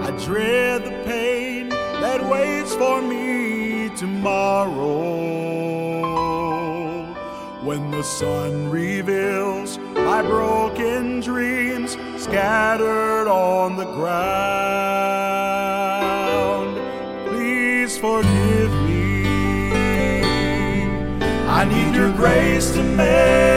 I dread the pain that waits for me tomorrow, when the sun reveals my broken dreams scattered on the ground. Please forgive me. I need your grace to make